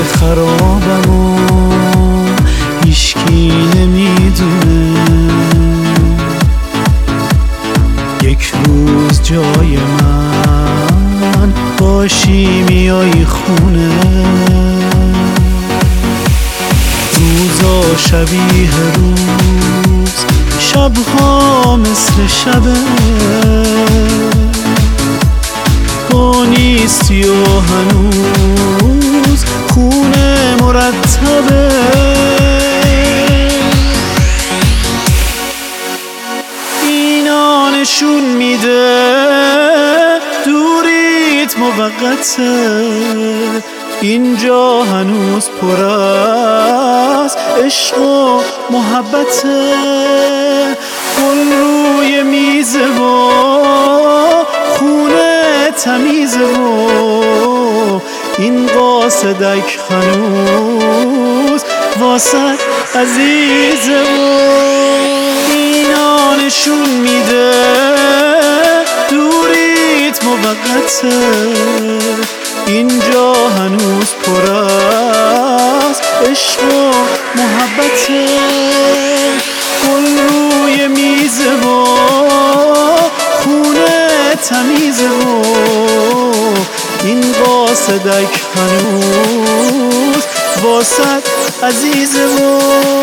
خرابم و هیچکی نمیدونه. یک روز جای من باشی میای خونه، روزا شبیه روز، شبها مثل شبه. تو نیستی و هنوز خونه مرتبه. اینا نشون میده دوریت موقته، اینجا هنوز پر از عشق و محبته. گل روی میزه و خونه تمیزه و این قاصدک هنوز واسه عزیزه. و اینا نشون میده دوریت موقته، اینجا هنوز پر از عشق و محبته. گل روی میزه و خونه تمیزه و این قاصدک هنوز واسه عزیزه. و